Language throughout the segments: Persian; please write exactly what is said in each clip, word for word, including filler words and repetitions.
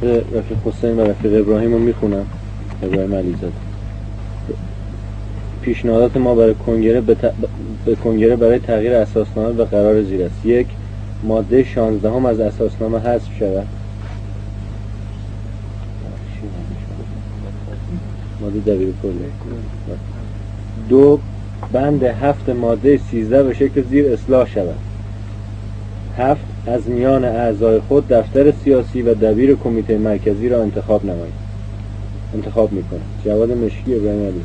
متن رفیق حسین و رفیق ابراهیم رو میخونم. ابراهیم علیزاده. پیشنهادات ما برای کنگره به, ت... به کنگره برای تغییر اساسنامه به قرار زیر است. یک، ماده شانزده هم از اساسنامه حذف شود. ماده دبیر کلی. دو، بند هفت ماده سیزده به شکل زیر اصلاح شود. هفت، از میان اعضای خود دفتر سیاسی و دبیر کمیته مرکزی را انتخاب نمایید. انتخاب میکنه. جواد مشکی، ابراهیم علی.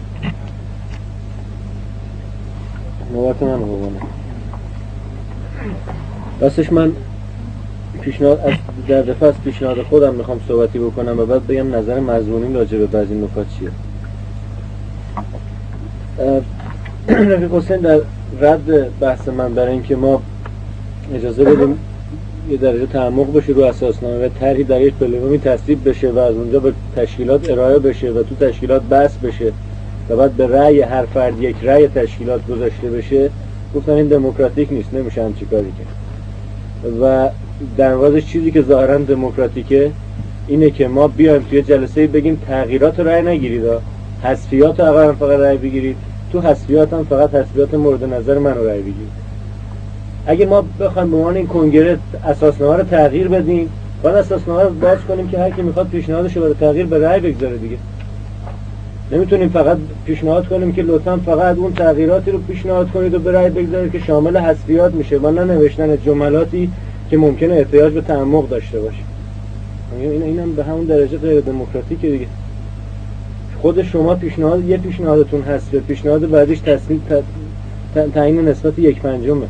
نوبت من بگونه. راستش من پیشنهاد از در دفعه از پیشنهاد خودم میخوام صحبتی بکنم و بعد بگم نظر مضمونی راجع به بعضی نکات چیه. رفیق حسین در رد بحث من برای اینکه ما اجازه بدیم یه درجه تعمق بشه رو اساسنامه و طرحی در یک پلنومی تصویب بشه و از اونجا به تشکیلات ارائه بشه و تو تشکیلات بحث بشه و بعد به رأی هر فرد یک رأی تشکیلات گذاشته بشه، گفتن این دموکراتیک نیست، نمیشه همچی کاری کرد. و در واقعش چیزی که ظاهرا دموکراتیکه اینه که ما بیایم توی جلسه بگیم تغییرات رأی نگیرید، حذفیات رو فقط رأی بگیرید، تو حذفیات هم فقط حذفیات مورد نظر من رو رأی بگیرید. اگه ما بخوایم به عنوان این کنگره اساسنامه رو تغییر بدیم، باید اساسنامه رو باز کنیم که هر کی میخواد پیشنهادش رو برای تغییر به رأی بگذاره دیگه. نمیتونیم فقط پیشنهاد کنیم که لطفاً فقط اون تغییراتی رو پیشنهاد کنید و به رأی بگذارید که شامل حذفیات میشه و نه نوشتن جملاتی که ممکنه احتیاج به تعمق داشته باشه. این اینم به همون درجه غیر دموکراتیکه دیگه. خود شما پیشنهاد یه پیشنهادتون هست، پیشنهاد بعدیش تصمیم تعیین نسبت یک پنجمه.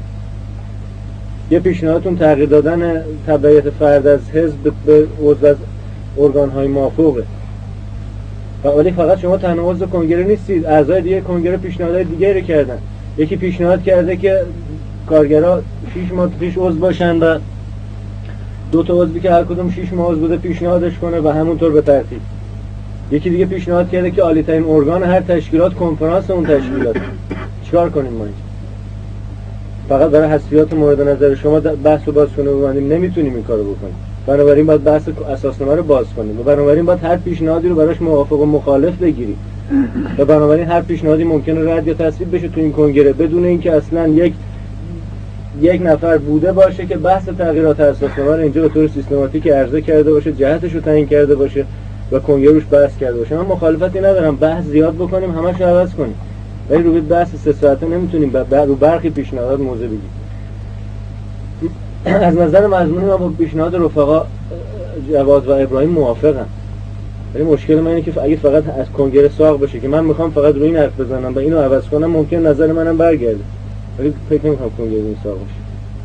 یه پیشنهادتون تغییر دادن تبعیت فرد از حزب به عضو از ارگان‌های مافوقه. ولی فقط شما تنها عضو کنگره نیستید، اعضای دیگه کنگره پیشنهادهای دیگری کردن. یکی پیشنهاد کرده که کارگرها شش ماه پیش عضو باشن و دو تا عضوی که هر کدوم شش ماه عضو بوده پیشنهادش کنه و همونطور به ترتیب. یکی دیگه پیشنهاد کرده که عالی ترین ارگان هر تشکیلات کنفرانس اون تشکیلات. چیکار کنیم ما اینجا؟ فقط برای حذفیات مورد نظر شما بحث رو باز کنه ببندیم، نمیتونیم این کارو بکنیم. بنابراین باید بحث اساسنامه رو باز کنیم و بنابراین باید هر پیشنهادی رو براش موافق و مخالف بگیریم و بنابراین هر پیشنهادی ممکنه رد یا تصویب بشه تو این کنگره بدون اینکه اصلا یک یک نفر بوده باشه که بحث تغییرات اساسنامه رو اینجا به طور سیستماتیک عرضه کرده باشه، جهتش رو تعیین کرده باشه و کنگره روش بحث کرده باشه. من مخالفتی ندارم بحث زیاد بکنیم، همش رو عوض کنیم، ولی روی بحث سه ساعته نمیتونیم رو برخی پیشنهادات موضع بگیریم. از نظر مضمونی من با پیشنهاد رفقا جواد و ابراهیم موافقم، ولی مشکل من اینه که اگه فقط از کنگره ساغ بشه که من میخوام فقط روی این حرف بزنم و اینو عوض کنم، ممکن نظر منم برگرده، ولی فکر نمی‌کنم کنگره این ساغ بشه.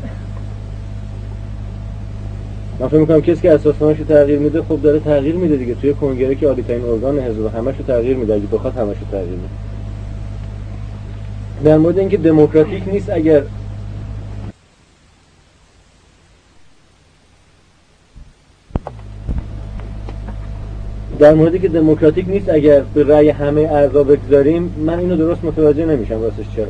من فکر می‌کنم کسی که اساسنامه‌اش رو تغییر میده خب داره تغییر میده دیگه، توی کنگره که عالی ترین ارگان حزب همش رو تغییر میده، اگه بخواد همش رو تغییر میده. در مورد اینکه دموکراتیک نیست اگر در موردی که دموکراتیک نیست اگر به رأی همه اعضا بگذاریم، من اینو درست متوجه نمیشم راستش. چرا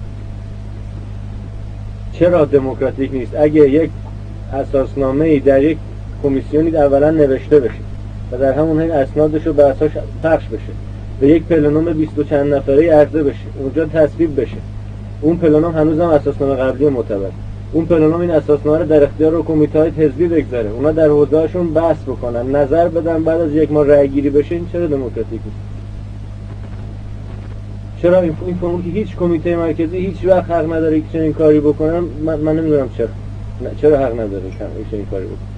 چرا دموکراتیک نیست اگه یک اساسنامه‌ای در یک کمیسیونی اولا نوشته بشه و در همون حین اسنادش رو به اساس پخش بشه، به یک پلنوم بیست و چند نفره‌ای عرضه بشه، اونجا تصویب بشه، اون پلنوم هنوزم اساسنامه قبلی معتبر، اون پلنوم این اساسنامه رو در اختیار کمیته‌های حزبی بگذاره، اونا در حوزه‌هاشون بحث بکنن، نظر بدن، بعد از یک ماه رأی گیری بشه، این چرا دموکراتیک نیست؟ چرا این این فرمول که هیچ کمیته مرکزی هیچ وقت حق نداره که چنین کاری بکنن؟ من, من نمیدونم چرا چرا حق نداره که چنین کاری بکنه.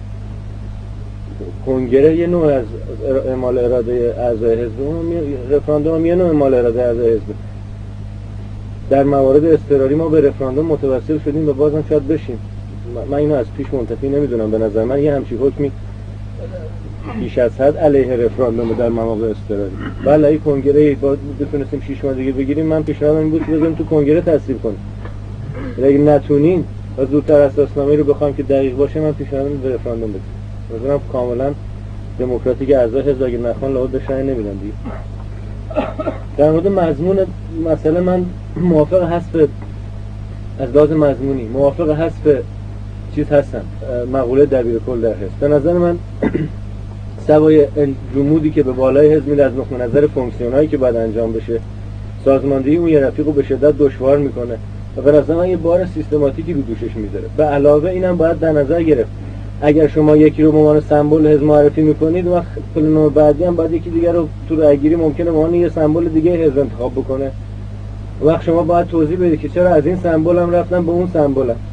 کنگره یه نوع از اعمال اراده اعضای حزب، رفراندوم یه نوع اعمال اراده اعضای حزب. در موارد اضطراری ما به رفراندوم متوسل شدیم و بازم شاید بشیم. من اینو از پیش منتفی نمیدونم، به نظر من یه همچین حکمی بیش از حد علیه رفراندوم در مواقع اضطراری. بله این کنگره با بتونستیم شش ماه دیگه بگیریم، من پیشنهادم این بود که بذاریم تو کنگره تصویب کنیم. اگه نتونیم و زودتر اساسنامه رو بخوایم که دقیق باشه، من پیشنهادم به رفراندوم بدیم. مثلا کاملا دموکراتیک اعضای حزب اگه نخوان لابد بهش رأی نمیدن دیگه. در مورد مضمون مسئله من موافق حذف، از لحاظ مضمونی موافق حذف چیز هستم، مقوله دبیر کل در حزب. به نظر من سوای جمودی که به بالای حزب میره از نقطه نظر فونکسیونایی که باید انجام بشه، سازماندهی اون یه رفیق رو به شدت دشوار میکنه و به نظر من یه بار سیستماتیکی رو دوشش میذاره. به علاوه اینم باید در نظر گرفت اگر شما یکی رو به عنوان سمبل حزب معرفی میکنید، وقت پلنوم بعدی هم باید یکی دیگر رو تو رأی‌گیری ممکنه به عنوان یه سمبل دیگه حزب انتخاب بکنه. وقت شما باید توضیح بدید که چرا از این سمبل هم رفتن به اون سمبل هم.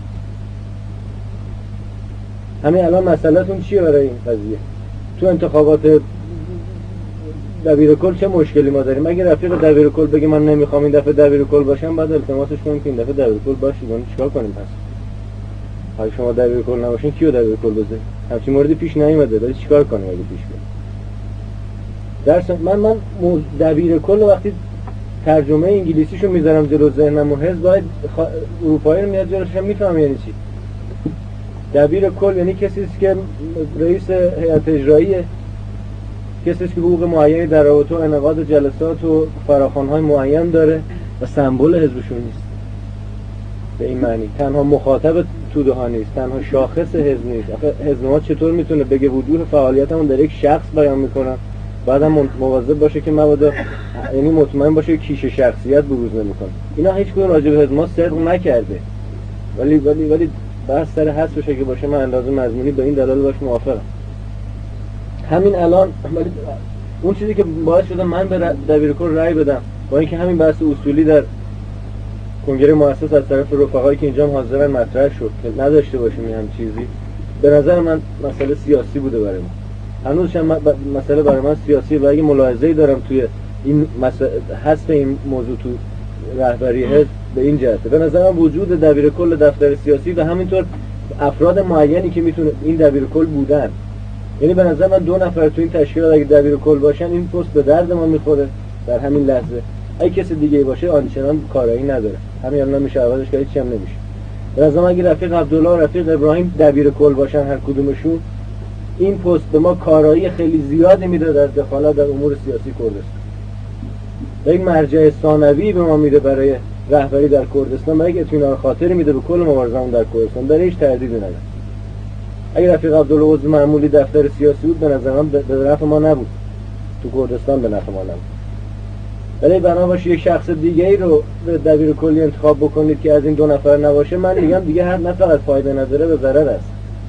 همین الان مسئله‌تون چیه برای این قضیه؟ تو انتخابات دبیر کل چه مشکلی ما داریم؟ اگه رفیق دبیر کل بگه من نمیخوام این دفعه دبیر کل باشم، بعد التماسش کنیم که این دفعه دبیر کل باشید. اون چیکار کنیم پس؟ اگه شما دبیر کل نباشین کیو دبیر کل بذارید؟ همچین موردی پیش نیومده، ولی چیکار کنیم اگه پیش بیاد؟ درس من من دبیر کل وقتی ترجمه انگلیسیشو میذارم جلو ذهنم و حزب باید خ... اروپایی رو میاد جلوش میفهم یعنی چی. دبیر کل یعنی کسی است که رئیس هیئت اجراییه، کسی است که حقوق معینی در رابطه و انعقاد جلسات و فراخوان‌های معین داره و سمبل حزبشون نیست. به این معنی تنها مخاطب توده ها نیست، تنها شاخص حزب نیست. آخه حزب ما چطور میتونه بگه وجوه فعالیتمون در یک شخص بیان میکنم، بعدم مواظب باشه که مبادا یعنی مطمئن باشه که کیش شخصیت بروز نمیکنه. اینا هیچ کدوم راجع به حزب ما صدق نکرده. ولی ولی ولی بحث سر حذفش که باشه من اندازه مضمونی به این دلایل باش موافقم. همین الان ولی اون چیزی که باعث شده من به دبیرکل رأی بدم با اینکه همین بحث اصولی در کنگره مؤسس از طرف رفقایی که اینجا حاضرن مطرح شد که نداشته باشیم این هم چیزی، به نظر من مسئله سیاسی بوده برای ما. هنوز هم مسئله برای من سیاسی و اگه ملاحظه‌ای دارم توی این مسئله حذف این موضوع تو رهبری حزب به این جهته. به نظر من وجود دبیرکل دفتر سیاسی و همینطور افراد معینی که میتونه این دبیرکل بودن، یعنی به نظر من دو نفر تو این تشکیلات اگه دبیرکل باشن این پست به درد ما میخوره در همین لحظه. اگه کسی دیگه باشه آنچنان کارایی نداره، همین الان میشه عوضش کرد، چی هم نمیشه. به نظر من اگه رفیق عبدالله و رفیق ابراهیم دبیرکل باشن هر کدومشون، این پست به ما کارایی خیلی زیادی میده در دخالت در امور سیاسی کردستان. یک مرجع ثانوی به ما میده برای رهبری در کردستان و یک اطمینان خاطری میده به کل مبارزان در کردستان. در هیچ تردیدی نداره. اگه رفیق عبدالله عضو معمولی دفتر سیاسی بود به نظر من به نفع ما نبود، تو کردستان به نفع ما نبود. ولی بنا باشه یک شخص دیگه ای رو به دبیر کلی انتخاب بکنید که از این دو نفر نباشه، من میگم دیگه هر نفر از فایده نداره به ضرر است.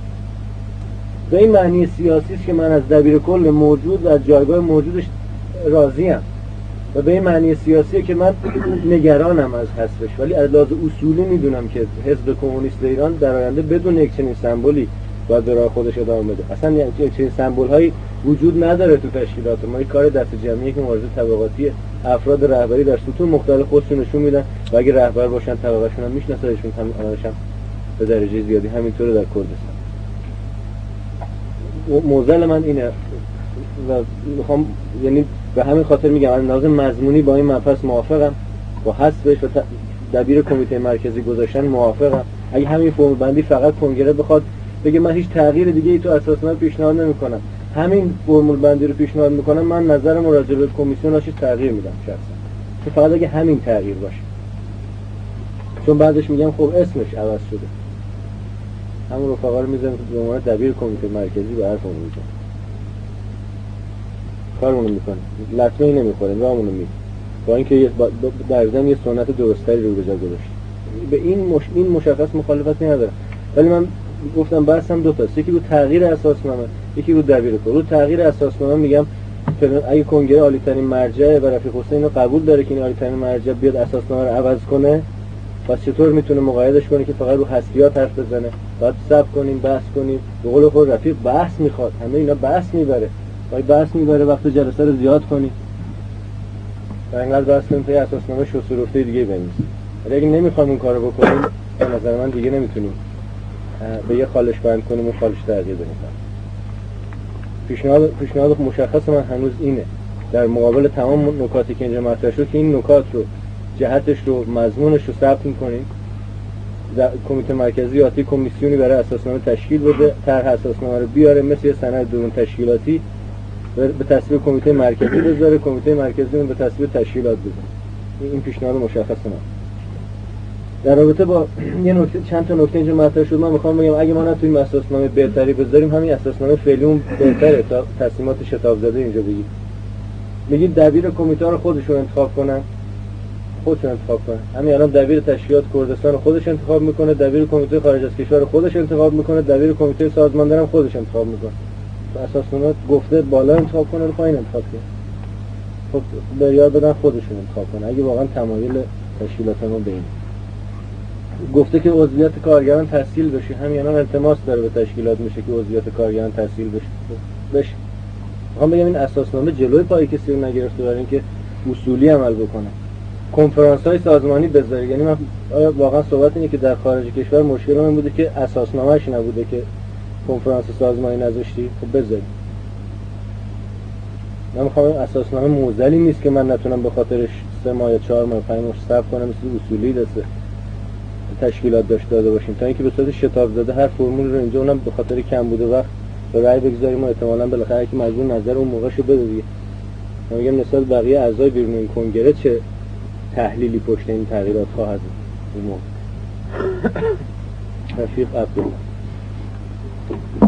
به این معنی سیاسی است که من از دبیر کل موجود و از جایگاه موجودش راضیم و به این معنی سیاسی که من نگرانم از حذفش، ولی از لحاظ اصولی میدونم که حزب کمونیست ایران در آینده بدون یک چنین سمبولی باید به راه خودش ادامه بده. اصلا یک چنین سمبول‌هایی وجود نداره تو تشکیلات ما. یک کار دست جمعیه که مبارزه طبقاتی افراد رهبری در سطوح مختلف خودشون نشون میدن و اگه رهبر باشن طبقه‌شون هم میشناسنشون، همین الانش هم به درجه زیادی همینطوره در کردستان. موزل من اینه و میخوام یعنی به همین خاطر میگم از لحاظ مضمونی با این مبحث موافقم، با حذفش و دبیر کمیته مرکزی گذاشتن موافقم. اگه همین فرم بندی فقط کنگره بخواد بگه من هیچ تغییر دیگه ای تو اساسنامه پیشنهاد نمیکنم، همین فرمول بندی رو پیشنهاد میکنم، من نظرم راجع به کمیسیون هاش تغییر میدم شخصا، تو فقط اگه همین تغییر باشه. چون بعدش میگم خب اسمش عوض شده، همون رفقا رو میذارم به عنوان دبیر کمیته مرکزی به حرفمون میزنم، کارمونو میکنه، لطمه ای نمیخوریم، راهمونو میریم، با اینکه در ضمن یه سنت درستری رو به جا گذاشت. به این مش... این مشخص مخالفت ندارم، ولی من گفتم بحثم دو تاست، یکی رو تغییر اساسنامه، یکی رو دبیر کل. رو تغییر اساسنامه میگم اگه کنگره عالی ترین مرجع و رفیق حسین رو قبول داره که این عالی ترین مرجع بیاد اساسنامه رو عوض کنه، پس چطور میتونه مقایدش کنه که فقط رو حذفیات حرف بزنه؟ باید صبر کنیم، بحث کنیم. به قول خود رفیق بحث میخواد، همه اینا بحث میبره، باید بحث میبره، وقت جلسه رو زیاد کنیم و انقدر بحث کنیم تا اساسنامه شست و رفته دیگه بنویسیم. ولی اگه نمیخوایم اون کارو بکنیم، به نظر من دیگه نمیتونیم به یه خالش بند کنیم و خالش تغییر بدیم. پیشنهاد پیشنهاد مشخص من هنوز اینه، در مقابل تمام نکاتی که اینجا مطرح شد، که این نکات رو، جهتش رو، مضمونش رو ثبت می‌کنیم. کمیته مرکزی آتی کمیسیونی برای اساسنامه تشکیل بده، طرح اساسنامه رو بیاره مثل یه سند درون تشکیلاتی به تصویب کمیته مرکزی بذاره، کمیته مرکزی اون به تصویب تشکیلات بده. این پیشنهاد مشخص من. در رابطه با یه نکته، چند تا نکته اینجا مطرح شد، من میخوام بگم اگه ما نتونیم اساسنامه بهتری بذاریم، همین اساسنامه فعلیمون بهتره تا تصمیمات شتاب زده اینجا بگید. میگید دبیر کمیته رو خودشون انتخاب کنن، خودشون انتخاب کنن. همین الان دبیر تشکیلات کردستان رو خودش انتخاب میکنه، دبیر کمیته خارج از کشور رو خودش انتخاب میکنه، دبیر کمیته سازماندار هم خودش انتخاب میکنه. اساسنامه گفته بالا انتخاب کنه رو پایین انتخاب کنه. خب به یاد بدن خودشون انتخاب کنه اگه واقعا تمایل تشکیلاتمون به این. گفته که عضویت کارگران تسهیل بشه، همین الان التماس داره به تشکیلات میشه که عضویت کارگران تسهیل بشه. بشه. میخوام بگم این اساسنامه جلوی پای کسی رو نگرفته برای اینکه اصولی عمل بکنه. کنفرانس‌های سازمانی بذاره، یعنی من آیا واقعا صحبت اینه که در خارج کشور مشکل من بوده که اساسنامه‌اش نبوده که کنفرانس سازمانی نذاشتی؟ خب بذاری. من میخوام اساسنامه موزلی نیست که من نتونم به خاطرش سه ماه یا چهار ماه پنج ماه صبر کنم، مثل اصولی دسته تشکیلات داشته داده باشیم تا اینکه به صورت شتاب زده هر فرمول رو اینجا اونم به خاطر کم بوده وقت به رأی بگذاریم و احتمالاً بالاخره که مجبور نظر اون موقعشو بده دیگه. من میگم نسبت بقیه اعضای بیرون این کنگره چه تحلیلی پشت این تغییرات خواهد بود. رفیق عبدالله